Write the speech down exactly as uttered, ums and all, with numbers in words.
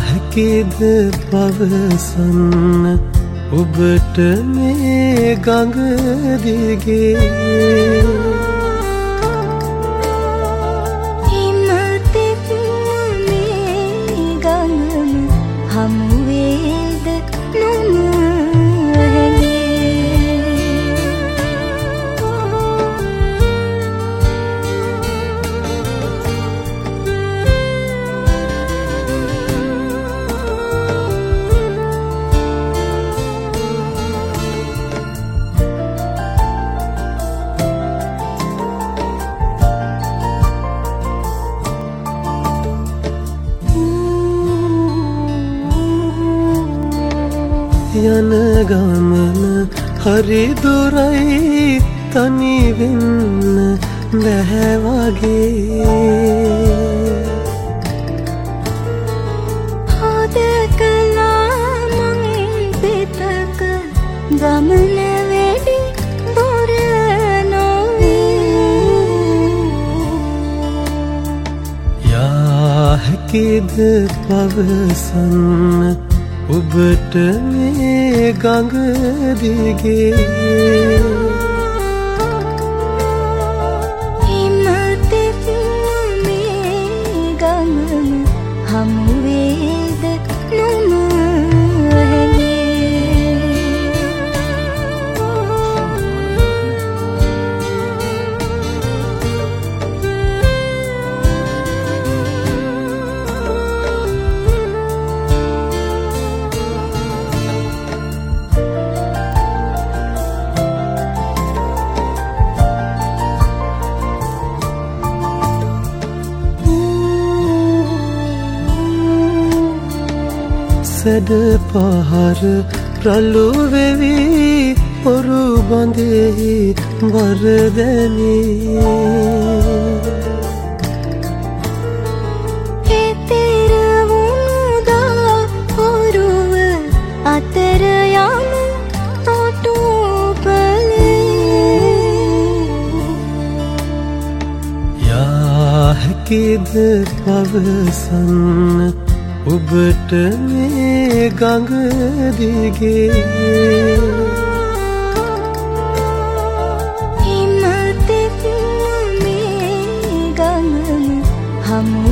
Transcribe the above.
හැකිද පවසන්න ඔබට මේ ගඟ දිගේ යන ගමන හරි දුරයි තනි වෙන්න බැහැ වගේ හදකලා මං පිටක ගමන වැඩි දුර නොවේ යා හැකිද පවසන්න ඔබට මේ ගඟ දිගේ හිමතෙත් මේ ගමන හමු වේද නොමැලේ සැඩ පහර රළු වෙවි ඔරු බඳෙහි බර දැනේ හිතෙර වුණුදා ඔරුව අතර යම තොටුපලේ යා හැකිද පවසන්න ඔබට මේ ගඟ දිගේ හිමතෙත් මේ ගමන හමු